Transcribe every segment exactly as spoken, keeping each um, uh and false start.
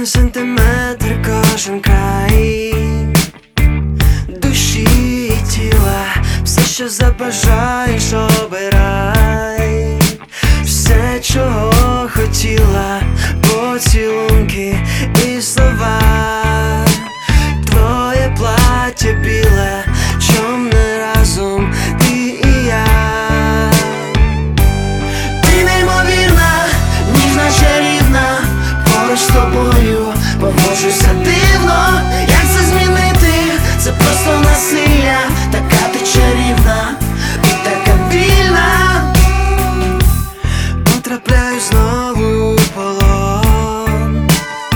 Кожен сантиметр, кожен край душі і тіла, все, що забажаєш, обирай. Все, чого хотіла, поцілунки і слова. Твоє плаття біле, чорне разом ти і я. Ти неймовірна, ніжна, чарівна, поруч з тобою поводжуся дивно. Як це змінити? Це просто насилля. Така ти чарівна і така вільна. Потрапляю знову у полон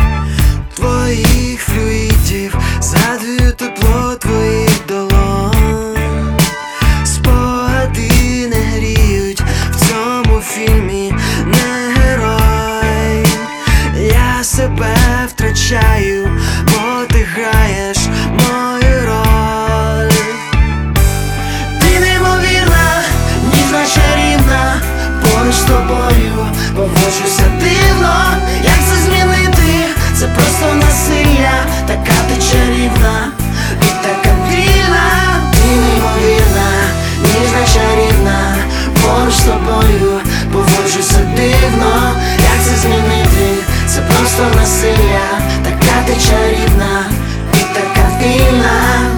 твоїх флюїдів, згадую тепло твоїх долонь. Спогади не гріють, в цьому фільмі не герой. Я себе втрачаю, бо ти граєш мою роль. Ти неймовірна, ніжна, чарівна, поруч з тобою поводжуся дивно. Як це змінити? Це просто насилля. Така ти чарівна і така вільна. Ти неймовірна, ніжна, чарівна, поруч з тобою поводжуся дивно. Як це змінити? Це просто насилля. Така ти чарівна і така вільна.